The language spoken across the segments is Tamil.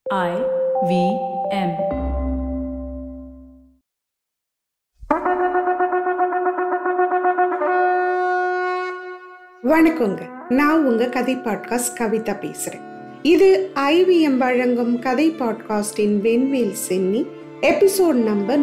IVM. வணக்கங்க, நான் உங்க கதை பாட்காஸ்ட் கவிதா பேசுறேன். இது IVM வழங்கும் கதை பாட்காஸ்டின் வெண்வேல் சென்னி எபிசோட் நம்பர்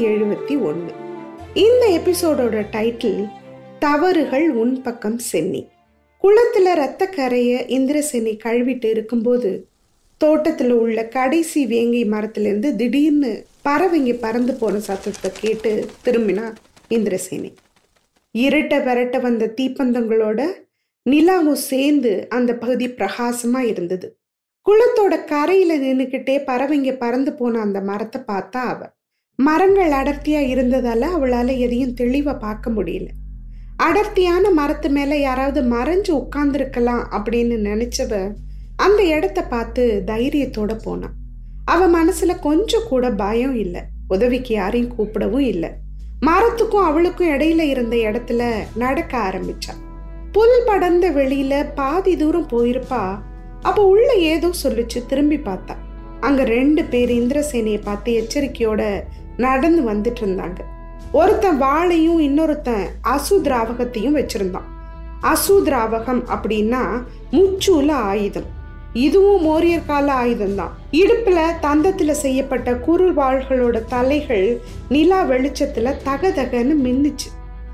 171. இந்த எபிசோடோட டைட்டில் தவறுகள் உன் பக்கம் சென்னி. குளத்துல ரத்த கரைய இந்திரசென்னி கழுவிட்டு இருக்கும்போது தோட்டத்துல உள்ள கடைசி வேங்கை மரத்திலிருந்து திடீர்னு பறவைங்க பறந்து போன சத்தத்தை கேட்டு திரும்பினா இந்திரசேனி. இருட்ட விரட்ட வந்த தீப்பந்தங்களோட நிலாவும் சேர்ந்து அந்த பகுதி பிரகாசமா இருந்தது. குளத்தோட கரையில நின்னுக்கிட்டே பறவைங்க பறந்து போன அந்த மரத்தை பார்த்தா அவ. மரங்கள் அடர்த்தியா இருந்ததால அவளால எதையும் தெளிவா பார்க்க முடியல. அடர்த்தியான மரத்து மேல யாராவது மறைஞ்சு உட்கார்ந்துருக்கலாம் அப்படின்னு நினைச்சவ அந்த இடத்த பார்த்து தைரியத்தோட போனான். அவ மனசுல கொஞ்சம் கூட பயம் இல்லை, உதவிக்கு யாரையும் கூப்பிடவும் இல்லை. மரத்துக்கும் அவளுக்கும் இடையில இருந்த இடத்துல நடக்க ஆரம்பிச்சா. புல் படர்ந்த வெளியில பாதி தூரம் போயிருப்பா. அப்ப உள்ள ஏதோ சொல்லிச்சு. திரும்பி பார்த்தா அங்க 2 பேர் இந்திரசேனியை பார்த்து எச்சரிக்கையோட நடந்து வந்துட்டு இருந்தாங்க. ஒருத்தன் வாளையும் இன்னொருத்தன் அசுதிராவகத்தையும் வச்சிருந்தான். அசுதிராவகம் அப்படின்னா முச்சூல ஆயுதம். இதுவும் மோரியர் கால ஆயுதம் தான். இடுப்புல தந்தத்துல செய்யப்பட்ட குறுள் வாள்களோட தலைகள் நிலா வெளிச்சத்துல தகதகன்னு மின்னுச்சு.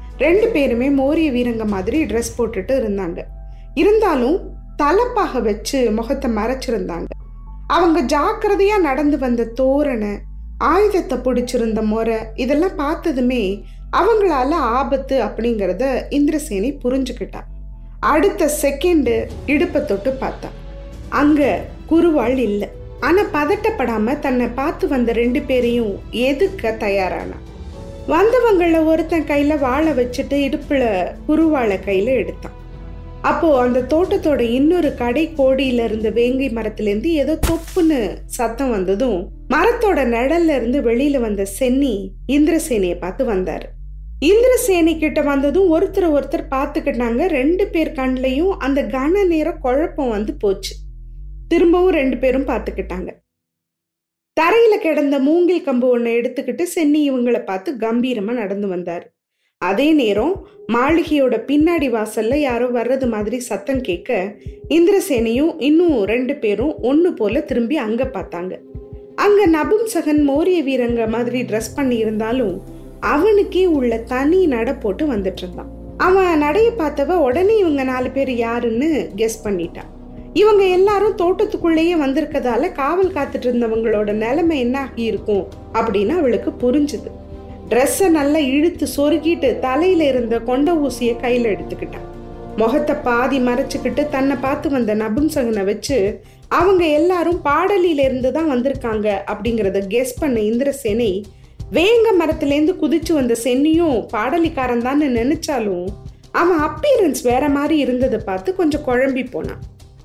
2 பேருமே மோரிய வீரங்க மாதிரி ட்ரெஸ் போட்டுட்டு இருந்தாங்க. இருந்தாலும் தலப்பாக வச்சு முகத்தை மறைச்சிருந்தாங்க. அவங்க ஜாக்கிரதையா நடந்து வந்த தோரணை, ஆயுதத்தை பிடிச்சிருந்த முறை இதெல்லாம் பார்த்ததுமே அவங்களால ஆபத்து அப்படிங்கிறத இந்திரசேனி புரிஞ்சுக்கிட்டா. அடுத்த செகண்டு இடுப்பை தொட்டு பார்த்தா அங்க குருவாள் இல்லை. ஆனா பதட்டப்படாம தன்னை பார்த்து வந்த 2 பேரையும் எதுக்க தயாரானா. வந்தவங்கள ஒருத்தன் கையில வாழை வச்சுட்டு இடுப்புல குருவாளை கையில எடுத்தான். அப்போ அந்த தோட்டத்தோட இன்னொரு கடை கோடியில இருந்த வேங்கை மரத்திலிருந்து ஏதோ தொப்புன்னு சத்தம் வந்ததும் மரத்தோட நிழல்ல இருந்து வெளியில வந்த சென்னி இந்திரசேனியை பார்த்து வந்தாரு. இந்திரசேனி கிட்ட வந்ததும் ஒருத்தர் பார்த்துக்கிட்டாங்க. 2 பேர் கண்லையும் அந்த கன நேரம் குழப்பம் வந்து போச்சு. திரும்பவும் 2 பேரும் பார்த்துக்கிட்டாங்க. தரையில கிடந்த மூங்கில் கம்பு ஒன்னை எடுத்துக்கிட்டு சென்னி இவங்களை பார்த்து கம்பீரமா நடந்து வந்தாரு. அதே நேரம் மாளிகையோட பின்னாடி வாசல்ல யாரோ வர்றது மாதிரி சத்தம் கேட்க இந்திரசேனியும் இன்னும் 2 பேரும் ஒண்ணு போல திரும்பி அங்க பார்த்தாங்க. அங்க நபும்சகன் மோரிய வீரங்க மாதிரி ட்ரெஸ் பண்ணி இருந்தாலும் அவனுக்கே உள்ள தனி நட போட்டு வந்துட்டு இருந்தான். அவன் நடைய பார்த்தவ உடனே இவங்க 4 பேர் யாருன்னு கெஸ் பண்ணிட்டான். இவங்க எல்லாரும் தோட்டத்துக்குள்ளேயே வந்திருக்கதால காவல் காத்துட்டு இருந்தவங்களோட நிலைமை என்ன ஆகி இருக்கும் அப்படின்னு அவளுக்கு புரிஞ்சுது. ட்ரெஸ்ஸை நல்லா இழுத்து சொருகிட்டு தலையில இருந்த கொண்ட ஊசியை கையில எடுத்துக்கிட்டான். முகத்தை பாதி மறைச்சுக்கிட்டு தன்னை பார்த்து வந்த நபும்சகனை வச்சு அவங்க எல்லாரும் பாடலில இருந்து தான் வந்திருக்காங்க அப்படிங்கிறத கெஸ் பண்ண இந்திரசேனை வேங்க மரத்திலேருந்து குதிச்சு வந்த சென்னியும் பாடலிக்காரன் தான் நினைச்சாலும் அவன் அப்பீரன்ஸ் வேற மாதிரி இருந்ததை பார்த்து கொஞ்சம் குழம்பி போனான்.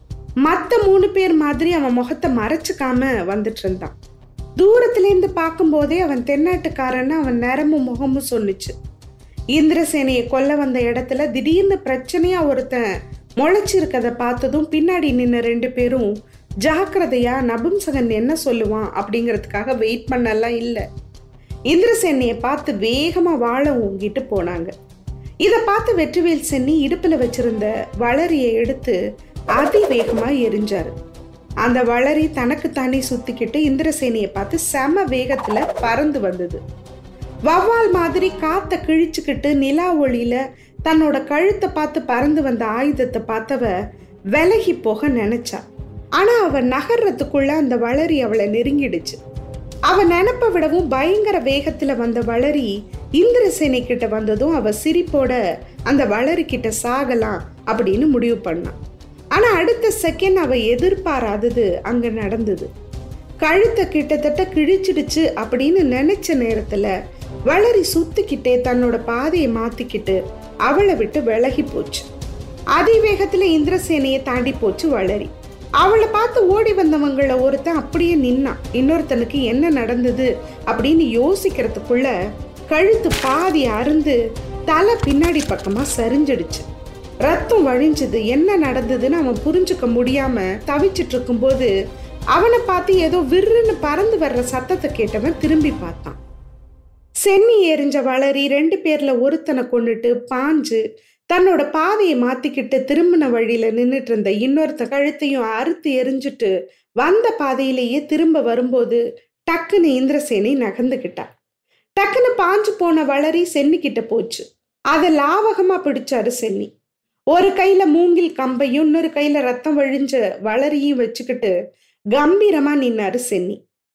மற்ற 3 பேர் மாதிரி அவன் முகத்தை மறைச்சுக்காம வந்துட்டு இருந்தான். தூரத்திலேருந்து பார்க்கும் போதே அவன் தென்னாட்டுக்காரன்னு அவன் நிறமும் முகமும் சொன்னிச்சு. இந்திரசேனையை கொல்ல வந்த இடத்துல திடீர்னு பிரச்சனையா ஒருத்தன் முளைச்சிருக்கத பார்த்ததும் பின்னாடி நின்ன 2 பேரும் ஜாக்கிரதையா நபும்சகன் என்ன சொல்லுவான் அப்படிங்கிறதுக்காக வெயிட் பண்ணலாம் இல்லை. இந்திரசேனையை பார்த்து வேகமா வாழை ஊங்கிட்டு போனாங்க. இதை பார்த்து வெற்றிவேல் சென்னி இடுப்புல வச்சிருந்த வளரியை எடுத்து அதிவேகமா எரிஞ்சாரு. அந்த வளரி தனக்கு தானே சுத்திக்கிட்டு இந்திரசேனியை பார்த்து செம வேகத்துல பறந்து வந்தது. வவ்வால் மாதிரி காத்த கிழிச்சுக்கிட்டு நிலா ஒளியில தன்னோட கழுத்தை பார்த்து பறந்து வந்த ஆயுதத்தை பார்த்தவ விலகி போக நினைச்சா. ஆனா அவ நகர்றதுக்குள்ள அந்த வளரி அவளை நெருங்கிடுச்சு. அவ நினைப்ப விடவும் பயங்கர வேகத்துல வந்த வளரி இந்திரசேனை கிட்ட வந்ததும் அவ சிரிப்போட அந்த வளரி கிட்ட சாகலாம் அப்படின்னு முடிவு பண்ணான். ஆனா அடுத்த செகண்ட் அவ எதிர்பாராதது அங்க நடந்தது. கழுத்தை கிட்டத்தட்ட கிழிச்சிடுச்சு அப்படின்னு நினைச்ச நேரத்துல வளரி சுத்திக்கிட்டே தன்னோட பாதையை மாத்திக்கிட்டு அவளை விட்டு விலகி போச்சு. அதிவேகத்துல இந்திரசேனையை தாண்டி போச்சு வளரி. அவளை பார்த்து ஓடி வந்தவங்கள ஒருத்தன் அப்படியே நின்னான். இன்னொருத்தனுக்கு என்ன நடந்தது அப்படின்னு யோசிக்கிறதுக்குள்ள கழுத்து பாதி அருந்து தலை பின்னாடி பக்கமா சரிஞ்சிடுச்சு. ரத்தம் வழிஞ்சுது. என்ன நடந்ததுன்னு அவன் புரிஞ்சுக்க முடியாம தவிச்சிட்டு இருக்கும் போது அவனை பார்த்து ஏதோ விருன்னு பறந்து வர்ற சத்தத்தை கேட்டவன் திரும்பி பார்த்தான். சென்னி எரிஞ்ச வளரி 2 பேர்ல ஒருத்தனை கொண்டுட்டு பாஞ்சு தன்னோட பாதையை மாத்திக்கிட்டு திரும்பின வழியில நின்றுட்டு இருந்த இன்னொருத்த கழுத்தையும் அறுத்து எரிஞ்சுட்டு வந்த பாதையிலேயே திரும்ப வரும்போது டக்குன்னு இந்திரசேனை நகர்ந்துகிட்டா. டக்குன்னு பாஞ்சு போன வளரி சென்னி கிட்ட போச்சு. அதை லாவகமா பிடிச்சாரு சென்னி. ஒரு கையில மூங்கில் கம்பையும் இன்னொரு கையில ரத்தம் வழிஞ்ச வளரியும் வச்சுக்கிட்டு கம்பீரமா நின்னாரு சென்னி.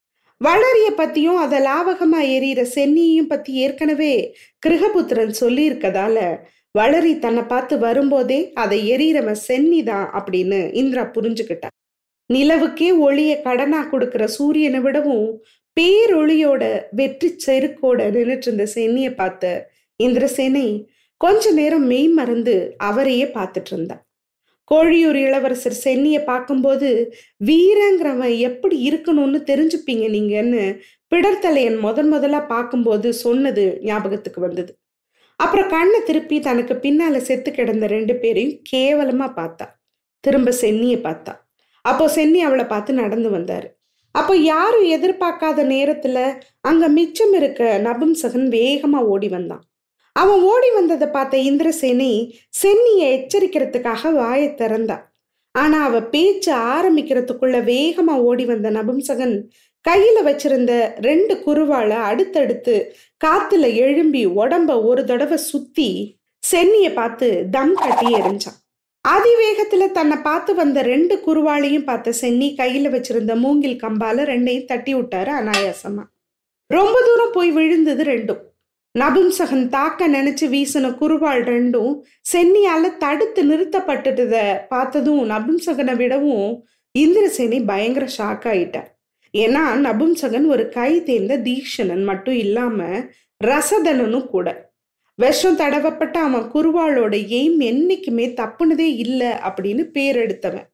வளரிய பத்தியும் அதை லாவகமா எறிகிற சென்னியையும் பத்தி ஏற்கனவே கிருகபுத்திரன் சொல்லி இருக்கதால வளரி தன்னை பார்த்து வரும்போதே அதை எறிகிறவன் சென்னி தான் அப்படின்னு இந்திரா புரிஞ்சுக்கிட்டா. நிலவுக்கே ஒளிய கடனா கொடுக்கிற சூரியனை விடவும் பேரொளியோட வெற்றி செருக்கோட நின்றுட்டு இருந்த சென்னிய பார்த்த இந்திரசேனை கொஞ்ச நேரம் மெய் மறந்து அவரையே பார்த்துட்டு இருந்தா. கோழியூர் இளவரசர் சென்னிய பார்க்கும்போது வீரங்கிறவன் எப்படி இருக்கணும்னு தெரிஞ்சுப்பீங்க நீங்கன்னு பிடர்த்தலையன் முதலா பார்க்கும்போது சொன்னது ஞாபகத்துக்கு வந்தது. அப்புறம் கண்ணை திருப்பி தனக்கு பின்னால செத்து கிடந்த 2 பேரையும் கேவலமா பார்த்தா. திரும்ப சென்னிய பார்த்தா. அப்போ சென்னி அவளை பார்த்து நடந்து வந்தாரு. அப்போ யாரும் எதிர்பார்க்காத நேரத்துல அங்க மிச்சம் இருக்க நபும்சகன் வேகமா ஓடி வந்தான். அவன் ஓடி வந்ததை பார்த்த இந்திரசேனை சென்னியை எச்சரிக்கிறதுக்காக வாயை திறந்தா. ஆனா அவ பேச்சு ஆரம்பிக்கிறதுக்குள்ள வேகமா ஓடி வந்த நபும்சகன் கையில வச்சிருந்த 2 குருவாளை அடுத்தடுத்து காத்துல எழும்பி உடம்ப ஒரு தடவை சுத்தி சென்னிய பார்த்து தம் கட்டி எரிஞ்சான். அதிவேகத்துல தன்னை பார்த்து வந்த 2 குருவாளையும் பார்த்த சென்னி கையில வச்சிருந்த மூங்கில் கம்பால 2ஐயும் தட்டி விட்டாரு அனாயாசமா. ரொம்ப தூரம் போய் விழுந்தது 2ம். நபும்சகன் தாக்க நினைச்சு வீசின குருவாள் 2ம் சென்னியால தடுத்து நிறுத்தப்பட்டுட்டத பார்த்ததும் நபும்சகனை விடவும் இந்திரசேனை பயங்கர ஷாக் ஆயிட்டார். ஏன்னா நபும்சகன் ஒரு கை தேர்ந்த தீக்ஷணன் மட்டும் இல்லாம ரசதனனும் கூட. விஷம் தடவப்பட்ட அவன் குருவாளோட எய்ம் என்னைக்குமே தப்புனதே இல்லை அப்படின்னு பேர் எடுத்தவன்.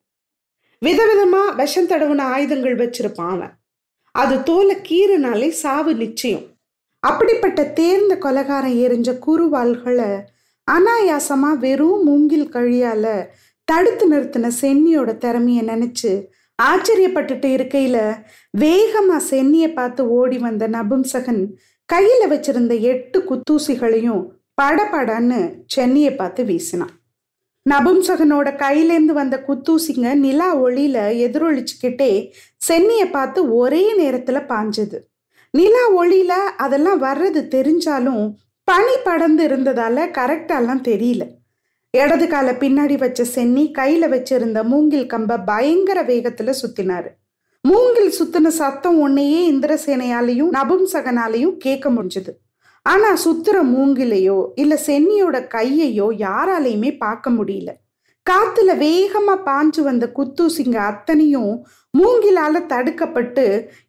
விதவிதமா விஷம் தடவுன ஆயுதங்கள் வச்சிருப்பான் அவன். அது தோலை கீறினாலே சாவு நிச்சயம். அப்படிப்பட்ட தேர்ந்த கொலைகாரன் எரிஞ்ச குருவாள்களை அனாயாசமா வெறும் மூங்கில் கழியால தடுத்து நிறுத்தின சென்னியோட திறமைய நினைச்சு ஆச்சரியப்பட்டுட்டு இருக்கையில வேகமா சென்னிய பார்த்து ஓடி வந்த நபும்சகன் கையில வச்சிருந்த 8 குத்தூசிகளையும் படபடன்னு சென்னியை பார்த்து வீசினான். நபும்சகனோட கையிலேருந்து வந்த குத்தூசிங்க நிலா ஒளியில எதிரொலிச்சுக்கிட்டே சென்னிய பார்த்து ஒரே நேரத்துல பாஞ்சது. நிலா ஒளியில அதெல்லாம் வர்றது தெரிஞ்சாலும் பனி படர்ந்து இருந்ததால கரெக்டாலாம் தெரியல. இடது கால பின்னாடி வச்ச சென்னி கையில வச்சிருந்த மூங்கில் கம்ப பயங்கர வேகத்துல சுத்தினாரு. மூங்கில் சுத்தின சத்தம் ஒன்னையே இந்திரசேனையாலையும் நபும்சகனாலையும் கேட்க முடிஞ்சது. ஆனா சுத்துற மூங்கிலையோ இல்ல சென்னியோட கையையோ யாராலையுமே பார்க்க முடியல. காத்துல வேகமா பாஞ்சு வந்த குத்தூசிங்க அத்தனையும் மூங்கிலால தடுக்கப்பட்டு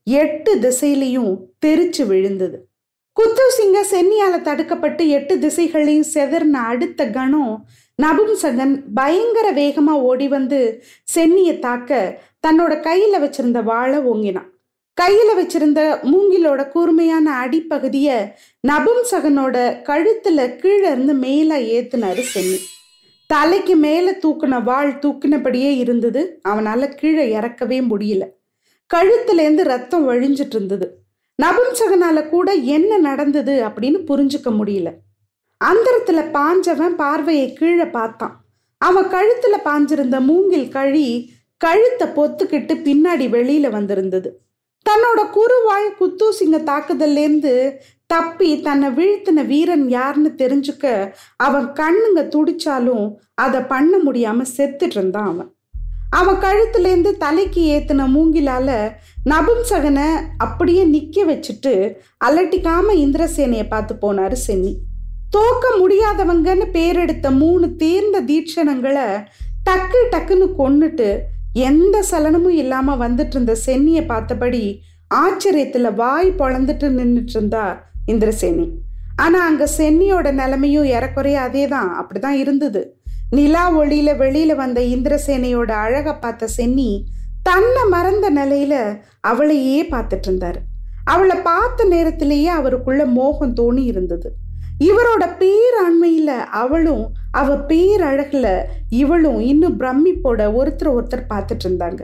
8 திசையிலையும் தெரிச்சு விழுந்தது. குத்தூசிங்க சென்னியால தடுக்கப்பட்டு 8 திசைகளையும் செதறின அடுத்த கணம் நபும்சகன் பயங்கர வேகமா ஓடி வந்து சென்னியை தாக்க தன்னோட கையில வச்சிருந்த வாளை ஓங்கினான். கையில வச்சிருந்த மூங்கிலோட கூர்மையான அடிப்பகுதிய நபும்சகனோட கழுத்துல கீழே இருந்து மேல ஏத்துனாரு சென்னி. தலைக்கு மேல தூக்குன வாள் தூக்கினபடியே இருந்தது. அவனால கீழே இறக்கவே முடியல. கழுத்துல இருந்து ரத்தம் வழிஞ்சிட்டு இருந்தது. நபும்சகனால கூட என்ன நடந்தது அப்படின்னு புரிஞ்சுக்க முடியல. அந்தரத்துல பாஞ்சவன் பார்வையை கீழே பார்த்தான். அவன் கழுத்துல பாஞ்சிருந்த மூங்கில் கழி கழுத்தை பொத்துக்கிட்டு பின்னாடி வெளியில வந்திருந்தது. தன்னோட குருவாள் குத்தூசிங்க தாக்குதல்லேருந்து தப்பி தன்னை வீழ்த்தின வீரன் யாருன்னு தெரிஞ்சுக்க அவன் கண்ணுங்க துடிச்சாலும் அதை பண்ண முடியாம செத்துட்டு இருந்தான். அவன் கழுத்துலேருந்து தலைக்கு ஏத்தின மூங்கிலால நபும்சகனை அப்படியே நிக்க வச்சுட்டு அலட்டிக்காம இந்திரசேனையை பார்த்து போனாரு சென்னி. தோக்க முடியாதவங்கன்னு பேரெடுத்த 3 தேர்ந்த தீட்சணங்களை டக்கு டக்குன்னு கொன்னுட்டு எந்த சலனமும் இல்லாம வந்துட்டு இருந்த சென்னியை பார்த்தபடி ஆச்சரியத்துல வாய் பொழந்துட்டு நின்றுட்டு இருந்தா இந்திரசேனி. ஆனா அங்க சென்னியோட நிலைமையும் ஏறக்குறைய அதேதான், அப்படிதான் இருந்தது. நிலா ஒளியில வெளியில வந்த இந்திரசேனையோட அழக பார்த்த சென்னி தன்னை மறந்த நிலையில அவளையே பார்த்துட்டு இருந்தாரு. அவளை பார்த்த நேரத்திலேயே அவருக்குள்ள மோகம் தோணி இருந்தது. இவரோட பேராண்மையில அவளும் அவ பேரழகுல இவளும் இன்னும் பிரமிப்போட ஒருத்தர் பார்த்துட்டு இருந்தாங்க.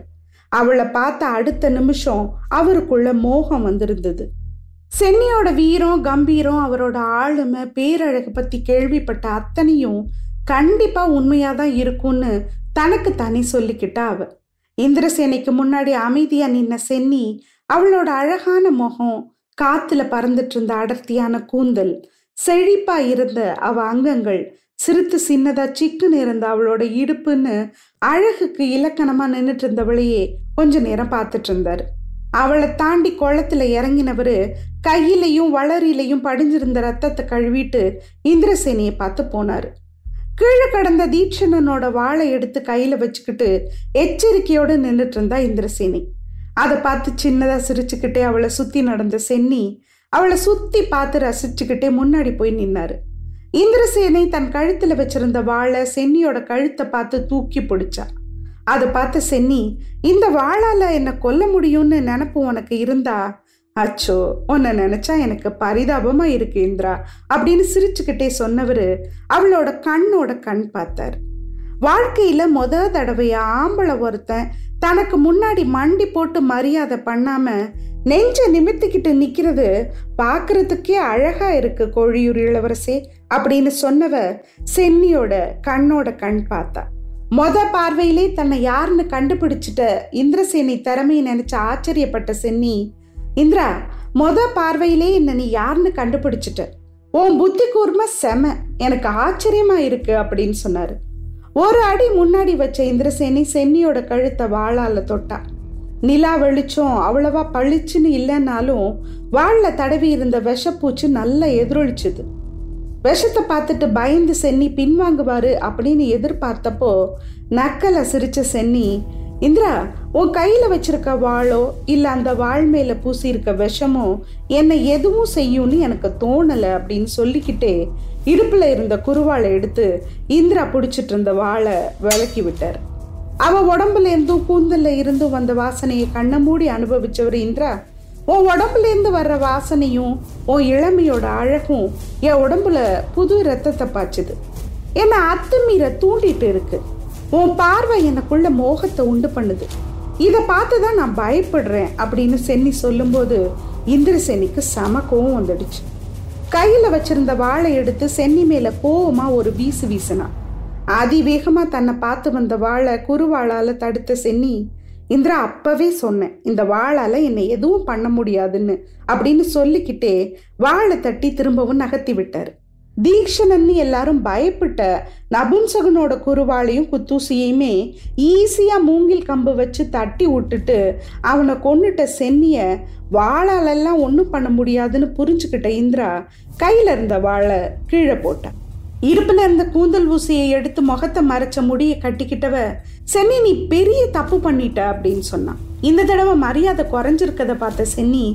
அவளை பார்த்த அடுத்த நிமிஷம் அவருக்குள்ள மோகம் வந்திருந்தது. சென்னியோட வீரம், கம்பீரம், அவரோட ஆளுமை, பேரழகை பத்தி கேள்விப்பட்ட அத்தனையும் கண்டிப்பா உண்மையாதான் இருக்கும்னு தனக்கு தனி சொல்லிக்கிட்டா அவ. இந்திரசேனைக்கு முன்னாடி அமைதியா நின்ன சென்னி, அவளோட அழகான முகம், காத்துல பறந்துட்டு இருந்த அடர்த்தியான கூந்தல், செழிப்பா இருந்த அவ அங்கங்கள், சிறுத்து சின்னதா சிக்குன்னு இருந்த அவளோட இடுப்புன்னு அழகுக்கு இலக்கணமா நின்றுட்டு இருந்தவளையே கொஞ்ச நேரம் பார்த்துட்டு இருந்தாரு. அவளை தாண்டி குளத்துல இறங்கினவரு கையிலையும் வளரிலையும் படிஞ்சிருந்த ரத்தத்தை கழுவிட்டு இந்திரசேனியை பார்த்து போனாரு. கீழே கடந்த தீட்சணனோட வாளை எடுத்து கையில வச்சுக்கிட்டு எச்சரிக்கையோடு நின்றுட்டு இருந்தா இந்திரசேனி. அதை பார்த்து சின்னதா சிரிச்சுக்கிட்டே அவளை சுத்தி நடந்த சென்னி அவளை சுத்தி பார்த்து ரசிச்சுக்கிட்டே முன்னாடி போய் நின்னாரு. இந்திரசேனை தன் கழுத்துல வச்சிருந்த வாளை சென்னியோட கழுத்தை பார்த்து தூக்கி பிடிச்சா. அதை பார்த்த சென்னி, இந்த வாளால என்னை கொல்ல முடியும்னு நினப்பு உனக்கு இருந்தா, அச்சோ உன்னை நினைச்சா எனக்கு பரிதாபமா இருக்கு இந்திரா அப்படின்னு சிரிச்சுக்கிட்டே சொன்னவரு அவளோட கண்ணோட கண் பார்த்தார். வாழ்க்கையில தடவையா ஆம்பளை ஒருத்தன் தனக்கு முன்னாடி மண்டி போட்டு மரியாதை பண்ணாம நெஞ்ச நிமித்திக்கிட்டு நிக்கிறது பாக்குறதுக்கே அழகா இருக்கு கோழியூர் இளவரசே அப்படின்னு சொன்னவ சென்னியோட கண்ணோட கண் பார்த்தா. பார்வையிலே தன்னை யாருன்னு கண்டுபிடிச்சிட்ட இந்திரசேனி திறமையை நினைச்சு ஆச்சரியப்பட்ட சென்னி, இந்திரா, பார்வையிலே என்ன நீ யாருன்னு கண்டுபிடிச்சிட்ட, உன் புத்தி கூர்மை செம, எனக்கு ஆச்சரியமா இருக்கு அப்படின்னு சொன்னாரு. ஒரு அடி முன்னாடி வச்ச இந்திரசேனி சென்னியோட கழுத்தை வாளால தொட்டா. நிலா வெளிச்சம் அவ்வளவா பளிச்சுன்னு இல்லைன்னாலும் வாள்ல தடவி இருந்த விஷப்பூச்சு நல்லா எதிரொலிச்சுது. விஷத்தை பார்த்துட்டு பயந்து சென்னி பின்வாங்குவாரு அப்படின்னு எதிர்பார்த்தப்போ நக்கலை சிரிச்ச சென்னி, இந்திரா, உன் கையில வச்சிருக்க வாளோ இல்ல அந்த வாள் மேல பூசி இருக்க விஷமோ என்னை எதுவும் செய்யும்னு எனக்கு தோணலை அப்படின்னு சொல்லிக்கிட்டே இடுப்புல இருந்த குருவாளை எடுத்து இந்திரா பிடிச்சிட்டு இருந்த வாளை விலக்கி விட்டார். அவ உடம்புல இருந்தும் கூந்தல்ல இருந்தும் வந்த வாசனையை கண்ணை மூடி அனுபவிச்சவர் இந்திரா, உன் உடம்புல இருந்து வர்ற வாசனையும் உன் இளமையோட அழகும் என் உடம்புல புது ரத்தத்தை பாய்ச்சுது, என்னை அத்துமீற தூண்டிட்டு இருக்கு, உன் பார்வை எனக்குள்ள மோகத்தை உண்டு பண்ணுது, இதை பார்த்துதான் நான் பயப்படுறேன் அப்படின்னு சென்னி சொல்லும்போது இந்திரசேனிக்கு செம கோவம் வந்துடுச்சு. கையில வச்சிருந்த வாளை எடுத்து சென்னி மேல கோவமா ஒரு வீசு வீசினா. அதிவேகமா தன்னை பார்த்து வந்த வாளை குறுவாளால தடுத்த சென்னி, இந்திரா, அப்பவே சொன்னேன் இந்த வாளால என்னை எதுவும் பண்ண முடியாதுன்னு அப்படின்னு சொல்லிக்கிட்டே வாளை தட்டி திரும்பவும் நகர்த்தி விட்டாரு. தீக்ஷணன்னு எல்லாரும் பயப்பட்ட நபும்சகனோட குருவாளையும் குத்தூசியுமே ஈஸியா மூங்கில் கம்பு வச்சு தட்டி விட்டுட்டு அவனை கொன்னுட்ட சென்னிய வாளாலெல்லாம் ஒன்றும் பண்ண முடியாதுன்னு புரிஞ்சுக்கிட்ட இந்திரா கையில இருந்த வாளை கீழே போட்டான். இடுப்புல இருந்த கூந்தல் ஊசியை எடுத்து முகத்தை மறைச்ச முடிய கட்டிக்கிட்டவ, சென்னி, நீ பெரிய தப்பு பண்ணிட்ட அப்படின்னு சொன்னான். இந்த தடவை மரியாதை குறைஞ்சிருக்கத பார்த்த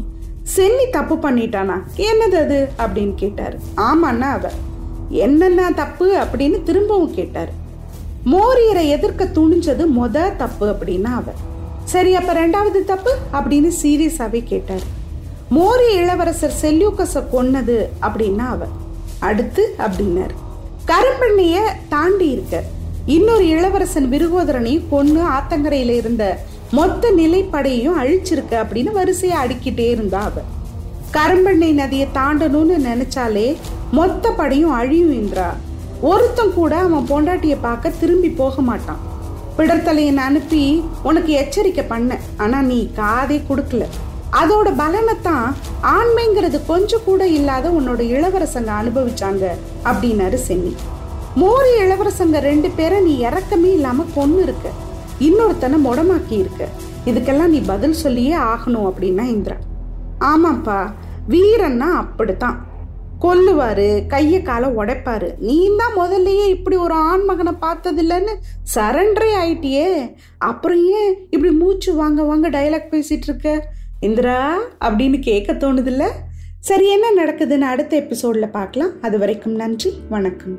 சென்னி தப்பு பண்ணிட்டானா, என்னது அது அப்படின்னு கேட்டாரு. ஆமாண்ணா அவ. என்னென்ன தப்பு அப்படின்னு திரும்பவும் கேட்டாரு. மோரியரை எதிர்க்க துணிஞ்சது தப்பு அப்படின்னா அவ. சரி, அப்ப ரெண்டாவது தப்பு அப்படின்னு சீரியஸாவே கேட்டாரு. மோரிய இளவரசர் செல்யூக்கஸ கொன்னது அப்படின்னா அவ. அடுத்து அப்படின்னாரு. கரும்பெண்ணைய தாண்டி இருக்க இன்னொரு இளவரசன் விருகோதரனையும் கொன்னு ஆத்தங்கரையில இருந்த மொத்த நிலைப்படையையும் அழிச்சிருக்க அப்படின்னு வரிசையா அடிக்கிட்டே இருந்தா அவ. கரும்பெண்ணை நதியை தாண்டணும்னு நினைச்சாலே மொத்த படையும் அழியும் இந்திரா. ஒருத்தன் கூட அவன் பொண்டாட்டிய பார்க்க திரும்பி போக மாட்டான். பிடர்த்தலையன் அனுப்பி உனக்கு எச்சரிக்கை பண்ண, ஆனா நீ காதே கொடுக்கல. அதோட பலனைத்தான் ஆண்மைங்கிறது கொஞ்சம் கூட இல்லாத உன்னோட இளவரசங்க அனுபவிச்சாங்க அப்படின்னாரு சென்னி. மோரி இளவரசங்க 2 பேரை நீ இறக்கமே இல்லாம கொன்னு இருக்க, இன்னொருத்தனை முடமாக்கி இருக்க, இதுக்கெல்லாம் நீ பதில் சொல்லியே ஆகணும் அப்படின்னா இந்திரா. ஆமாப்பா, வீரன்னா அப்படித்தான், கொல்லுவாரு, கைய காலை உடைப்பாரு. நீ தான் முதல்லயே இப்படி ஒரு ஆண் மகனை பார்த்ததில்லன்னு சரண்டரே ஆயிட்டியே, அப்புறம் ஏன் இப்படி மூச்சு வாங்க வாங்க டைலாக் பேசிட்டு இருக்க இந்திரா அப்படின்னு கேட்க தோணுதில்ல? சரி, என்ன நடக்குதுன்னு அடுத்த எபிசோட்ல பார்க்கலாம். அது வரைக்கும் நன்றி, வணக்கம்.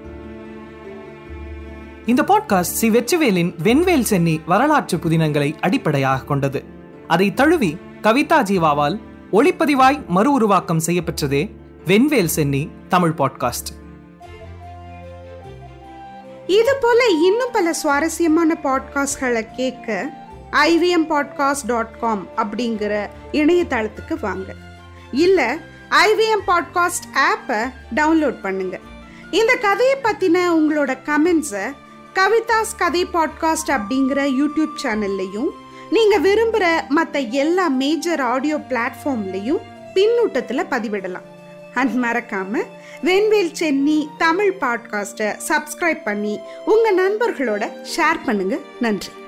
இந்த பாட்காஸ்ட் சி வெற்றிவேலின் வெண்வேல் சென்னி வரலாற்று புதினங்களை அடிப்படையாக கொண்டது. அதை தழுவி கவிதா ஜீவாவால் ஒளிப்பதிவாய் மறு உருவாக்கம் செய்யப்பெற்றதே வெண்வேல் சென்னி தமிழ் பாட்காஸ்ட். இது போல இன்னும் பல சுவாரஸ்யமான பாட்காஸ்ட்களை கேட்க ivmpodcast.com அப்படிங்கிற இணையதளத்துக்கு வாங்க. இல்லை, IVM பாட்காஸ்ட் ஆப்பை டவுன்லோட் பண்ணுங்க. இந்த கதையை பற்றின உங்களோட கமெண்ட்ஸை கவிதாஸ் கதை பாட்காஸ்ட் அப்படிங்கிற யூடியூப் சேனல்லையும் நீங்கள் விரும்புகிற மற்ற எல்லா மேஜர் ஆடியோ பிளாட்ஃபார்ம்லையும் பின்னூட்டத்தில் பதிவிடலாம். அண்ட் மறக்காம வெண்வேல் சென்னி தமிழ் பாட்காஸ்ட்டை சப்ஸ்கிரைப் பண்ணி உங்கள் நண்பர்களோட ஷேர் பண்ணுங்க. நன்றி.